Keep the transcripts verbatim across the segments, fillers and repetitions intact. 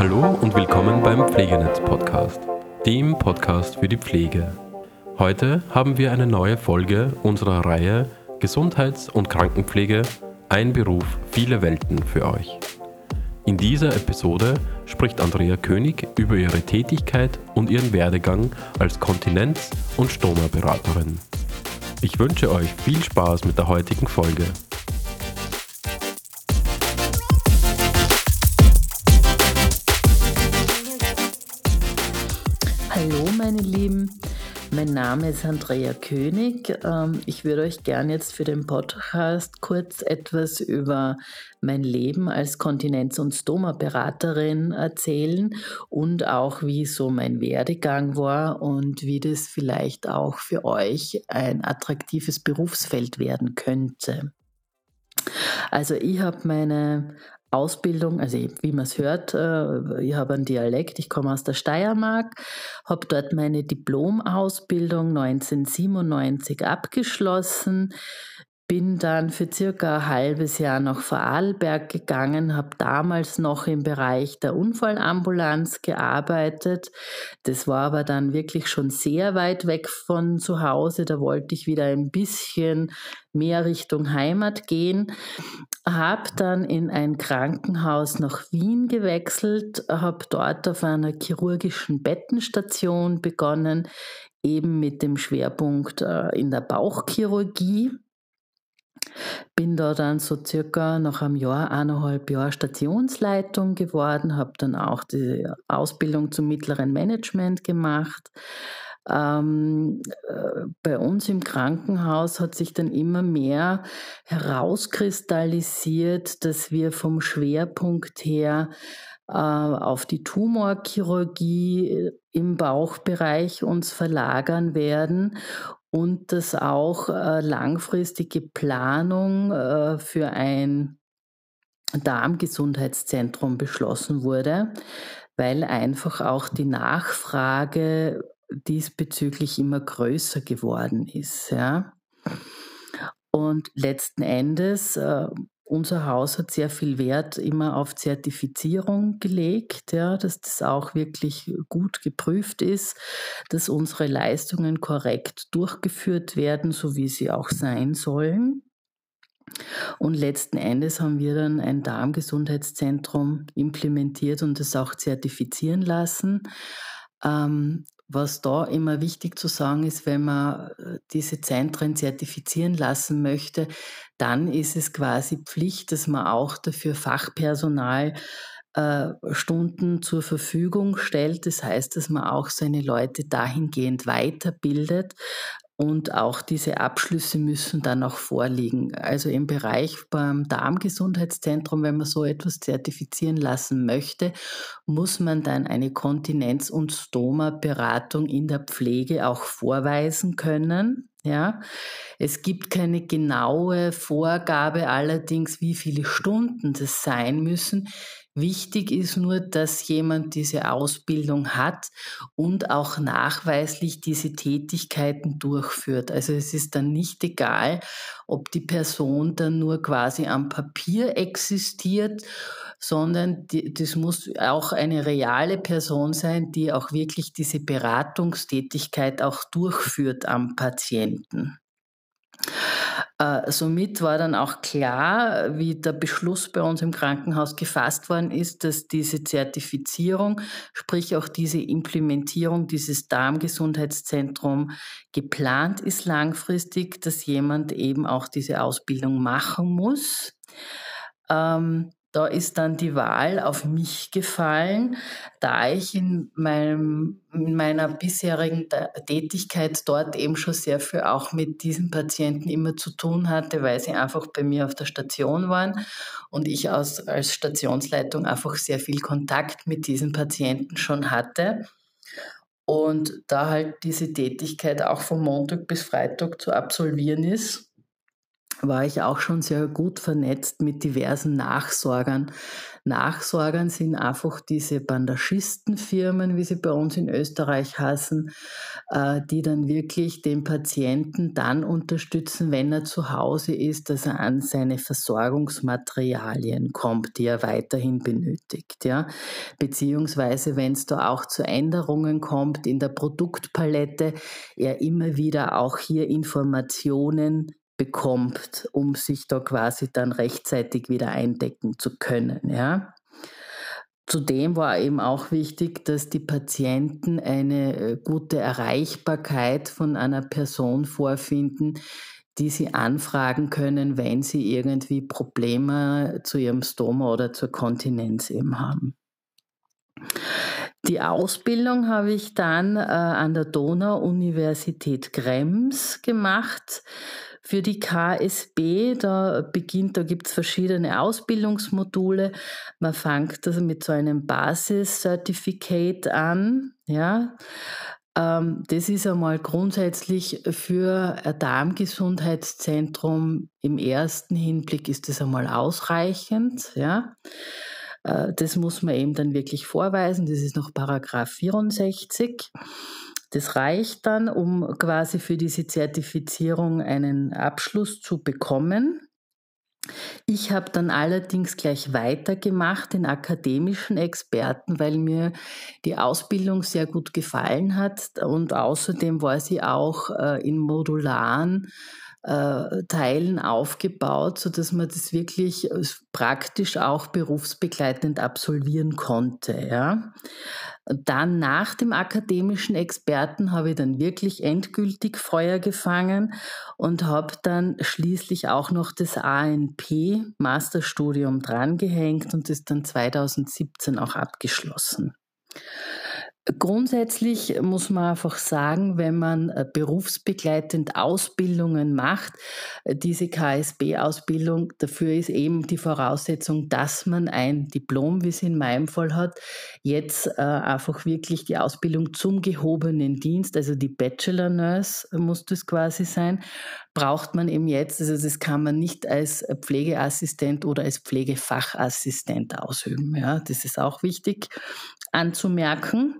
Hallo und willkommen beim Pflegenetz-Podcast, dem Podcast für die Pflege. Heute haben wir eine neue Folge unserer Reihe Gesundheits- und Krankenpflege – ein Beruf, viele Welten für euch. In dieser Episode spricht Andrea König über ihre Tätigkeit und ihren Werdegang als Kontinenz- und Stoma-Beraterin. Ich wünsche euch viel Spaß mit der heutigen Folge. Hallo meine Lieben, mein Name ist Andrea König. Ich würde euch gerne jetzt für den Podcast kurz etwas über mein Leben als Kontinenz- und Stoma-Beraterin erzählen und auch wie so mein Werdegang war und wie das vielleicht auch für euch ein attraktives Berufsfeld werden könnte. Also ich habe meine Ausbildung, also wie man es hört, ich habe einen Dialekt, ich komme aus der Steiermark, habe dort meine Diplomausbildung neunzehnhundertsiebenundneunzig abgeschlossen, bin dann für circa ein halbes Jahr nach Vorarlberg gegangen, habe damals noch im Bereich der Unfallambulanz gearbeitet. Das war aber dann wirklich schon sehr weit weg von zu Hause, da wollte ich wieder ein bisschen mehr Richtung Heimat gehen. Habe dann in ein Krankenhaus nach Wien gewechselt, habe dort auf einer chirurgischen Bettenstation begonnen, eben mit dem Schwerpunkt in der Bauchchirurgie. Bin da dann so circa nach einem Jahr, eineinhalb Jahr Stationsleitung geworden, habe dann auch die Ausbildung zum mittleren Management gemacht. Ähm, äh, bei uns im Krankenhaus hat sich dann immer mehr herauskristallisiert, dass wir vom Schwerpunkt her äh, auf die Tumorchirurgie im Bauchbereich uns verlagern werden und dass auch äh, langfristige Planung äh, für ein Darmgesundheitszentrum beschlossen wurde, weil einfach auch die Nachfrage diesbezüglich immer größer geworden ist. Ja. Und letzten Endes, äh, unser Haus hat sehr viel Wert immer auf Zertifizierung gelegt, ja, dass das auch wirklich gut geprüft ist, dass unsere Leistungen korrekt durchgeführt werden, so wie sie auch sein sollen. Und letzten Endes haben wir dann ein Darmgesundheitszentrum implementiert und es auch zertifizieren lassen. Ähm, was da immer wichtig zu sagen ist, wenn man diese Zentren zertifizieren lassen möchte, dann ist es quasi Pflicht, dass man auch dafür Fachpersonal äh, Stunden zur Verfügung stellt. Das heißt, dass man auch seine Leute dahingehend weiterbildet. Und auch diese Abschlüsse müssen dann auch vorliegen. Also im Bereich beim Darmgesundheitszentrum, wenn man so etwas zertifizieren lassen möchte, muss man dann eine Kontinenz- und Stoma-Beratung in der Pflege auch vorweisen können. Ja, es gibt keine genaue Vorgabe allerdings, wie viele Stunden das sein müssen. Wichtig ist nur, dass jemand diese Ausbildung hat und auch nachweislich diese Tätigkeiten durchführt. Also es ist dann nicht egal, ob die Person dann nur quasi am Papier existiert, sondern die, das muss auch eine reale Person sein, die auch wirklich diese Beratungstätigkeit auch durchführt am Patienten. Äh, somit war dann auch klar, wie der Beschluss bei uns im Krankenhaus gefasst worden ist, dass diese Zertifizierung, sprich auch diese Implementierung dieses Darmgesundheitszentrum geplant ist langfristig, dass jemand eben auch diese Ausbildung machen muss. Ähm, Da ist dann die Wahl auf mich gefallen, da ich in, meinem, in meiner bisherigen Tätigkeit dort eben schon sehr viel auch mit diesen Patienten immer zu tun hatte, weil sie einfach bei mir auf der Station waren und ich als, als Stationsleitung einfach sehr viel Kontakt mit diesen Patienten schon hatte. Und da halt diese Tätigkeit auch von Montag bis Freitag zu absolvieren ist, war ich auch schon sehr gut vernetzt mit diversen Nachsorgern, Nachsorgern sind einfach diese Bandagistenfirmen, wie sie bei uns in Österreich heißen, äh, die dann wirklich den Patienten dann unterstützen, wenn er zu Hause ist, dass er an seine Versorgungsmaterialien kommt, die er weiterhin benötigt. Ja? Beziehungsweise, wenn es da auch zu Änderungen kommt in der Produktpalette, er immer wieder auch hier Informationen bekommt, um sich da quasi dann rechtzeitig wieder eindecken zu können. Ja? Zudem war eben auch wichtig, dass die Patienten eine gute Erreichbarkeit von einer Person vorfinden, die sie anfragen können, wenn sie irgendwie Probleme zu ihrem Stoma oder zur Kontinenz eben haben. Die Ausbildung habe ich dann äh, an der Donau-Universität Krems gemacht für die K S B. Da beginnt, da gibt es verschiedene Ausbildungsmodule. Man fängt also mit so einem Basis-Certificate an. Ja. Ähm, das ist einmal grundsätzlich für ein Darmgesundheitszentrum im ersten Hinblick ist das einmal ausreichend. Ja. Das muss man eben dann wirklich vorweisen. Das ist noch Paragraph vierundsechzig. Das reicht dann, um quasi für diese Zertifizierung einen Abschluss zu bekommen. Ich habe dann allerdings gleich weitergemacht, den akademischen Experten, weil mir die Ausbildung sehr gut gefallen hat und außerdem war sie auch äh, in modularen äh, Teilen aufgebaut, sodass man das wirklich praktisch auch berufsbegleitend absolvieren konnte. Ja. Dann nach dem akademischen Experten habe ich dann wirklich endgültig Feuer gefangen und habe dann schließlich auch noch das A N P-Masterstudium drangehängt und das dann zweitausendsiebzehn auch abgeschlossen. Grundsätzlich muss man einfach sagen, wenn man berufsbegleitend Ausbildungen macht, diese K S B-Ausbildung, dafür ist eben die Voraussetzung, dass man ein Diplom, wie es in meinem Fall hat, jetzt äh, einfach wirklich die Ausbildung zum gehobenen Dienst, also die Bachelor Nurse muss das quasi sein, braucht man eben jetzt, also das kann man nicht als Pflegeassistent oder als Pflegefachassistent ausüben. Ja, das ist auch wichtig anzumerken.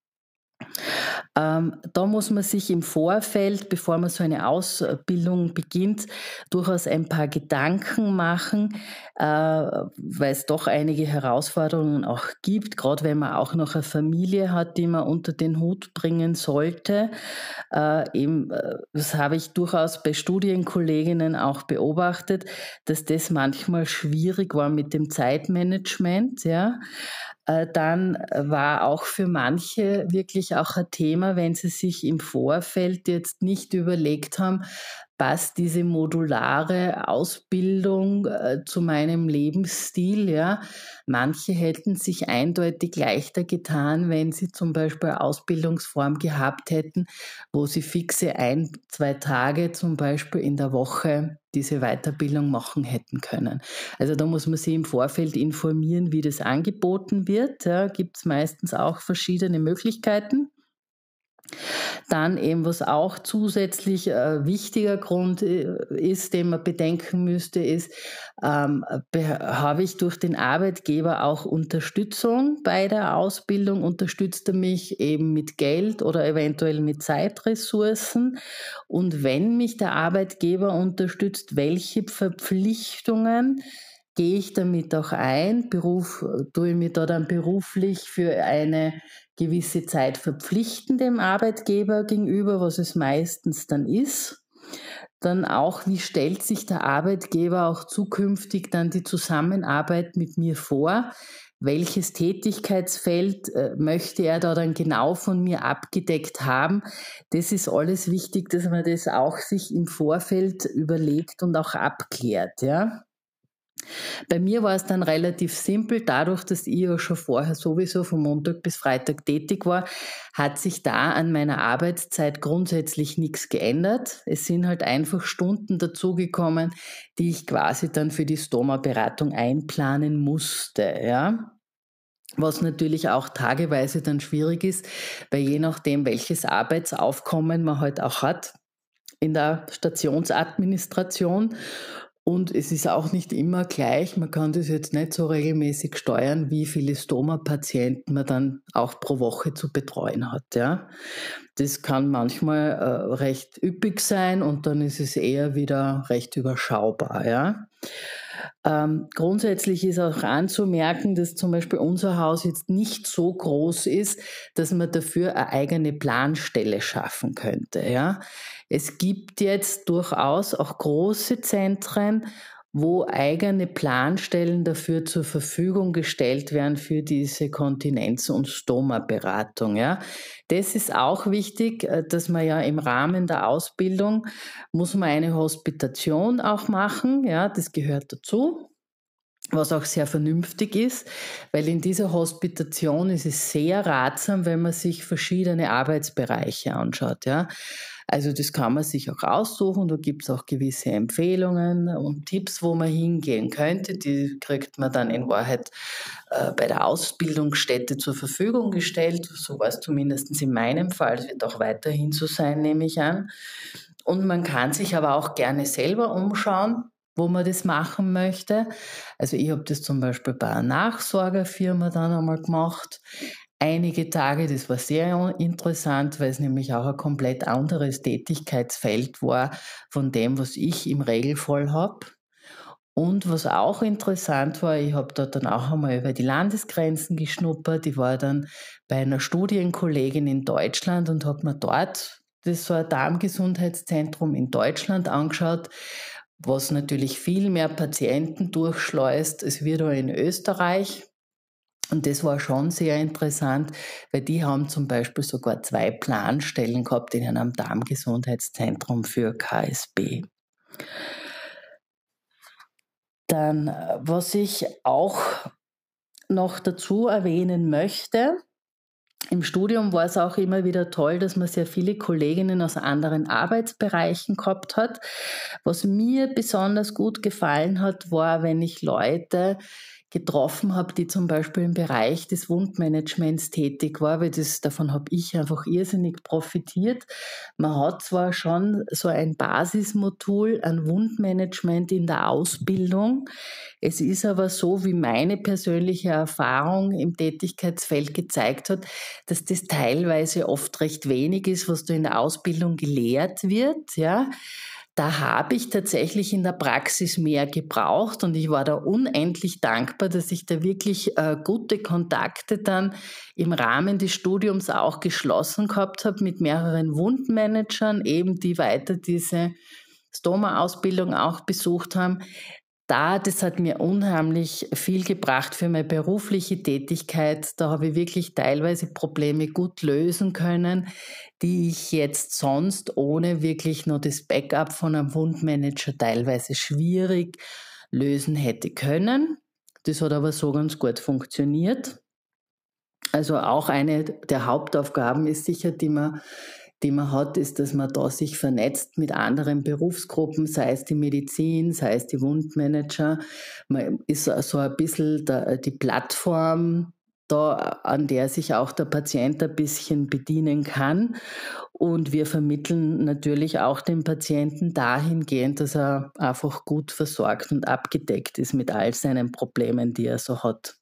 Ähm, da muss man sich im Vorfeld, bevor man so eine Ausbildung beginnt, durchaus ein paar Gedanken machen, äh, weil es doch einige Herausforderungen auch gibt, gerade wenn man auch noch eine Familie hat, die man unter den Hut bringen sollte. Äh, eben, das habe ich durchaus bei Studienkolleginnen auch beobachtet, dass das manchmal schwierig war mit dem Zeitmanagement, ja. Dann war auch für manche wirklich auch ein Thema, wenn sie sich im Vorfeld jetzt nicht überlegt haben, passt diese modulare Ausbildung äh, zu meinem Lebensstil. Ja? Manche hätten sich eindeutig leichter getan, wenn sie zum Beispiel eine Ausbildungsform gehabt hätten, wo sie fixe ein, zwei Tage zum Beispiel in der Woche diese Weiterbildung machen hätten können. Also da muss man sich im Vorfeld informieren, wie das angeboten wird. Ja, gibt es meistens auch verschiedene Möglichkeiten. Dann eben, was auch zusätzlich äh, wichtiger Grund ist, den man bedenken müsste, ist, ähm, habe ich durch den Arbeitgeber auch Unterstützung bei der Ausbildung? Unterstützt er mich eben mit Geld oder eventuell mit Zeitressourcen? Und wenn mich der Arbeitgeber unterstützt, welche Verpflichtungen gehe ich damit auch ein? Beruf, tue ich mich da dann beruflich für eine gewisse Zeit verpflichten dem Arbeitgeber gegenüber, was es meistens dann ist. Dann auch, wie stellt sich der Arbeitgeber auch zukünftig dann die Zusammenarbeit mit mir vor? Welches Tätigkeitsfeld äh, möchte er da dann genau von mir abgedeckt haben? Das ist alles wichtig, dass man das auch sich im Vorfeld überlegt und auch abklärt, ja. Bei mir war es dann relativ simpel. Dadurch, dass ich ja schon vorher sowieso von Montag bis Freitag tätig war, hat sich da an meiner Arbeitszeit grundsätzlich nichts geändert. Es sind halt einfach Stunden dazugekommen, die ich quasi dann für die Stoma-Beratung einplanen musste, ja. Was natürlich auch tageweise dann schwierig ist, weil je nachdem, welches Arbeitsaufkommen man halt auch hat in der Stationsadministration. Und es ist auch nicht immer gleich, man kann das jetzt nicht so regelmäßig steuern, wie viele Stoma-Patienten man dann auch pro Woche zu betreuen hat. Ja. Das kann manchmal äh, recht üppig sein und dann ist es eher wieder recht überschaubar. Ja. Ähm, grundsätzlich ist auch anzumerken, dass zum Beispiel unser Haus jetzt nicht so groß ist, dass man dafür eine eigene Planstelle schaffen könnte. Ja. Es gibt jetzt durchaus auch große Zentren, wo eigene Planstellen dafür zur Verfügung gestellt werden für diese Kontinenz- und Stoma-Beratung. Ja. Das ist auch wichtig, äh, dass man ja im Rahmen der Ausbildung muss man eine Hospitation auch machen. Ja, das gehört dazu. Was auch sehr vernünftig ist, weil in dieser Hospitation ist es sehr ratsam, wenn man sich verschiedene Arbeitsbereiche anschaut. Ja. Also das kann man sich auch aussuchen, da gibt es auch gewisse Empfehlungen und Tipps, wo man hingehen könnte. Die kriegt man dann in Wahrheit äh, bei der Ausbildungsstätte zur Verfügung gestellt. So war es zumindest in meinem Fall, es wird auch weiterhin so sein, nehme ich an. Und man kann sich aber auch gerne selber umschauen, wo man das machen möchte. Also ich habe das zum Beispiel bei einer Nachsorgerfirma dann einmal gemacht. Einige Tage, das war sehr interessant, weil es nämlich auch ein komplett anderes Tätigkeitsfeld war von dem, was ich im Regelfall habe. Und was auch interessant war, ich habe dort dann auch einmal über die Landesgrenzen geschnuppert. Ich war dann bei einer Studienkollegin in Deutschland und habe mir dort das so ein Darmgesundheitszentrum in Deutschland angeschaut, was natürlich viel mehr Patienten durchschleust als wir da in Österreich. Und das war schon sehr interessant, weil die haben zum Beispiel sogar zwei Planstellen gehabt in einem Darmgesundheitszentrum für K S B. Dann, äh, was ich auch noch dazu erwähnen möchte, im Studium war es auch immer wieder toll, dass man sehr viele Kolleginnen aus anderen Arbeitsbereichen gehabt hat. Was mir besonders gut gefallen hat, war, wenn ich Leute getroffen habe, die zum Beispiel im Bereich des Wundmanagements tätig war, weil das, davon habe ich einfach irrsinnig profitiert. Man hat zwar schon so ein Basismodul an Wundmanagement in der Ausbildung, es ist aber so, wie meine persönliche Erfahrung im Tätigkeitsfeld gezeigt hat, dass das teilweise oft recht wenig ist, was da in der Ausbildung gelehrt wird, ja. Da habe ich tatsächlich in der Praxis mehr gebraucht und ich war da unendlich dankbar, dass ich da wirklich äh, gute Kontakte dann im Rahmen des Studiums auch geschlossen gehabt habe mit mehreren Wundmanagern, eben die weiter diese Stoma-Ausbildung auch besucht haben. Da, das hat mir unheimlich viel gebracht für meine berufliche Tätigkeit. Da habe ich wirklich teilweise Probleme gut lösen können, die ich jetzt sonst ohne wirklich nur das Backup von einem Wundmanager teilweise schwierig lösen hätte können. Das hat aber so ganz gut funktioniert. Also auch eine der Hauptaufgaben ist sicher, die man die man hat, ist, dass man da sich vernetzt mit anderen Berufsgruppen, sei es die Medizin, sei es die Wundmanager. Man ist so ein bisschen der, die Plattform da, an der sich auch der Patient ein bisschen bedienen kann. Und wir vermitteln natürlich auch den Patienten dahingehend, dass er einfach gut versorgt und abgedeckt ist mit all seinen Problemen, die er so hat.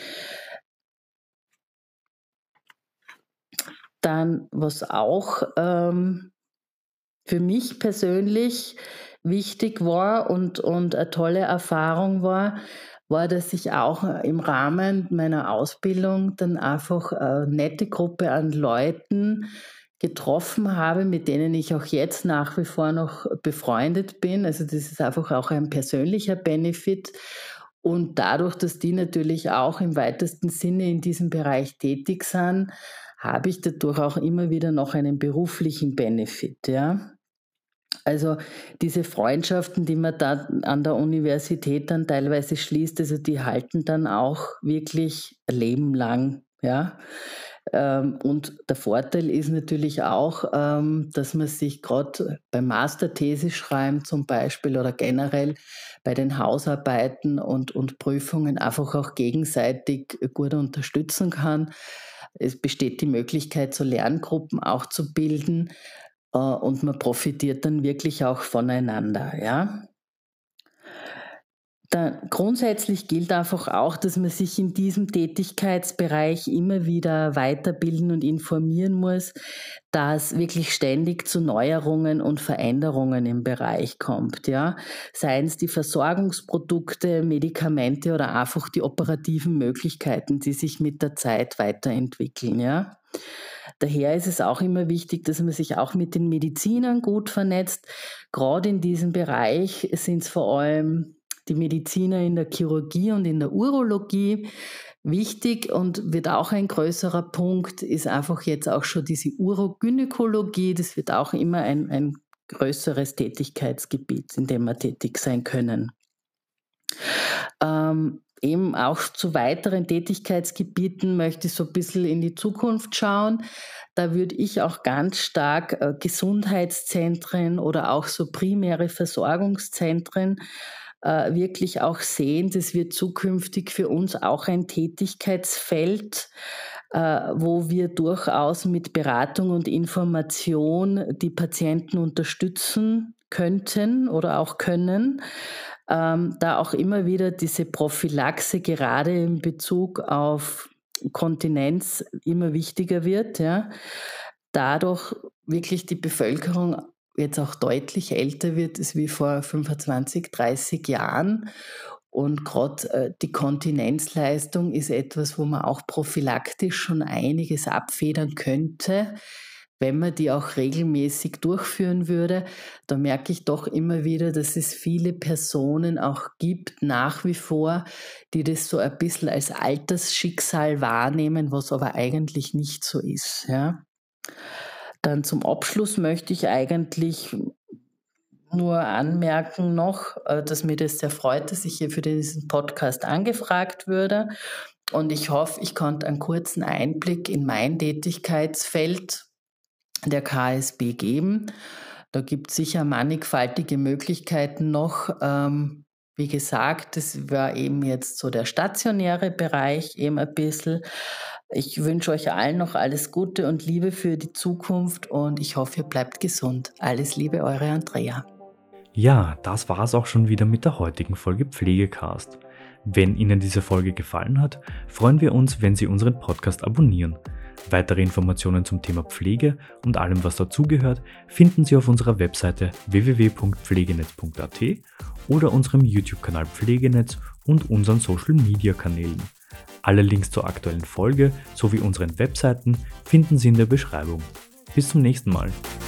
Dann, was auch ähm, für mich persönlich wichtig war und, und eine tolle Erfahrung war, war, dass ich auch im Rahmen meiner Ausbildung dann einfach eine nette Gruppe an Leuten getroffen habe, mit denen ich auch jetzt nach wie vor noch befreundet bin. Also das ist einfach auch ein persönlicher Benefit. Und dadurch, dass die natürlich auch im weitesten Sinne in diesem Bereich tätig sind, habe ich dadurch auch immer wieder noch einen beruflichen Benefit, ja. Also diese Freundschaften, die man da an der Universität dann teilweise schließt, also die halten dann auch wirklich ein Leben lang, ja. Ähm, und der Vorteil ist natürlich auch, ähm, dass man sich gerade beim Masterthesis schreiben zum Beispiel oder generell bei den Hausarbeiten und, und Prüfungen einfach auch gegenseitig gut unterstützen kann. Es besteht die Möglichkeit, so Lerngruppen auch zu bilden, äh, und man profitiert dann wirklich auch voneinander, ja. Da grundsätzlich gilt einfach auch, dass man sich in diesem Tätigkeitsbereich immer wieder weiterbilden und informieren muss, da es wirklich ständig zu Neuerungen und Veränderungen im Bereich kommt. Ja? Seien es die Versorgungsprodukte, Medikamente oder einfach die operativen Möglichkeiten, die sich mit der Zeit weiterentwickeln. Ja? Daher ist es auch immer wichtig, dass man sich auch mit den Medizinern gut vernetzt. Gerade in diesem Bereich sind es vor allem die Mediziner in der Chirurgie und in der Urologie. Wichtig und wird auch ein größerer Punkt, ist einfach jetzt auch schon diese Urogynäkologie. Das wird auch immer ein, ein größeres Tätigkeitsgebiet, in dem wir tätig sein können. Ähm, eben auch zu weiteren Tätigkeitsgebieten möchte ich so ein bisschen in die Zukunft schauen. Da würde ich auch ganz stark äh, Gesundheitszentren oder auch so primäre Versorgungszentren äh, wirklich auch sehen. Das wird zukünftig für uns auch ein Tätigkeitsfeld, äh, wo wir durchaus mit Beratung und Information die Patienten unterstützen könnten oder auch können. Ähm, da auch immer wieder diese Prophylaxe gerade in Bezug auf Kontinenz immer wichtiger wird. Ja. Dadurch wirklich die Bevölkerung jetzt auch deutlich älter wird, ist wie vor fünfundzwanzig, dreißig Jahren. Und gerade äh, die Kontinenzleistung ist etwas, wo man auch prophylaktisch schon einiges abfedern könnte, wenn man die auch regelmäßig durchführen würde. Da merke ich doch immer wieder, dass es viele Personen auch gibt, nach wie vor, die das so ein bisschen als Altersschicksal wahrnehmen, was aber eigentlich nicht so ist. Ja. Dann zum Abschluss möchte ich eigentlich nur anmerken noch, dass mir das sehr freut, dass ich hier für diesen Podcast angefragt würde. Und ich hoffe, ich konnte einen kurzen Einblick in mein Tätigkeitsfeld der K S B geben. Da gibt es sicher mannigfaltige Möglichkeiten noch. Ähm, wie gesagt, das war eben jetzt so der stationäre Bereich eben ein bisschen. Ich wünsche euch allen noch alles Gute und Liebe für die Zukunft und ich hoffe, ihr bleibt gesund. Alles Liebe, eure Andrea. Ja, das war's auch schon wieder mit der heutigen Folge Pflegecast. Wenn Ihnen diese Folge gefallen hat, freuen wir uns, wenn Sie unseren Podcast abonnieren. Weitere Informationen zum Thema Pflege und allem, was dazugehört, finden Sie auf unserer Webseite w w w punkt pflegenetz punkt a t oder unserem YouTube-Kanal Pflegenetz und unseren Social-Media-Kanälen. Alle Links zur aktuellen Folge sowie unseren Webseiten finden Sie in der Beschreibung. Bis zum nächsten Mal.